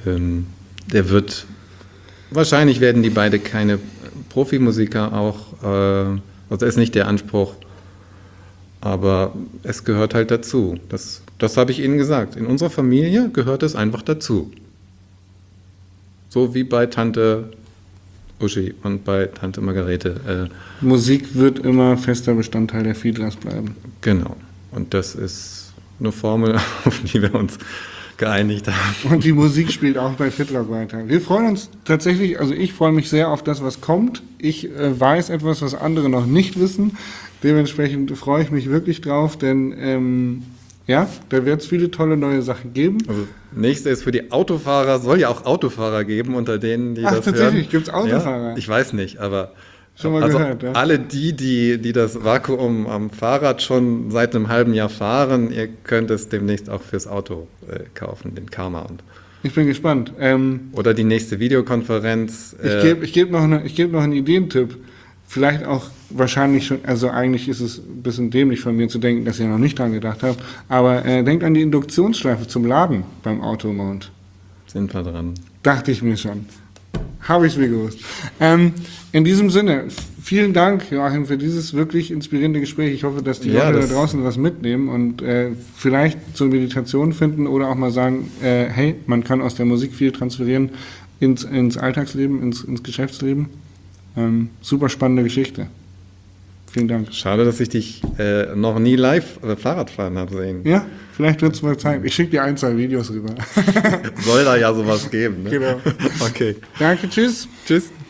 wahrscheinlich werden die beide keine Profimusiker auch, also ist nicht der Anspruch, aber es gehört halt dazu. Das habe ich Ihnen gesagt. In unserer Familie gehört es einfach dazu. So wie bei Tante Uschi und bei Tante Margarete. Musik wird immer fester Bestandteil der Fiedlers bleiben. Genau. Und das ist eine Formel, auf die wir uns geeinigt haben. Und die Musik spielt auch bei Fiddler weiter. Wir freuen uns tatsächlich, also ich freue mich sehr auf das, was kommt. Ich weiß etwas, was andere noch nicht wissen. Dementsprechend freue ich mich wirklich drauf, denn ja, da wird es viele tolle neue Sachen geben. Also, nächste ist für die Autofahrer, soll ja auch Autofahrer geben unter denen, die das hören. Tatsächlich, gibt es Autofahrer? Ja, ich weiß nicht, aber schon mal gehört, ja. Alle die das Vakuum am Fahrrad schon seit einem halben Jahr fahren, ihr könnt es demnächst auch fürs Auto kaufen, den Karma. Ich bin gespannt. Oder die nächste Videokonferenz. Ich geb noch einen Ideentipp. Vielleicht auch wahrscheinlich schon, also eigentlich ist es ein bisschen dämlich von mir zu denken, dass ihr noch nicht dran gedacht habt, aber denkt an die Induktionsschleife zum Laden beim Automount. Sind wir dran. Dachte ich mir schon. Habe ich es mir gewusst. In diesem Sinne, vielen Dank, Joachim, für dieses wirklich inspirierende Gespräch. Ich hoffe, dass die Leute da draußen was mitnehmen und vielleicht zur Meditation finden oder auch mal sagen, hey, man kann aus der Musik viel transferieren ins Alltagsleben, ins Geschäftsleben. Super spannende Geschichte. Vielen Dank. Schade, dass ich dich noch nie live Fahrrad fahren habe sehen. Ja, vielleicht wird es mal Zeit. Ich schicke dir 1, 2 Videos rüber. Soll da ja sowas geben. Ne? Genau. Okay. Danke, tschüss. Tschüss.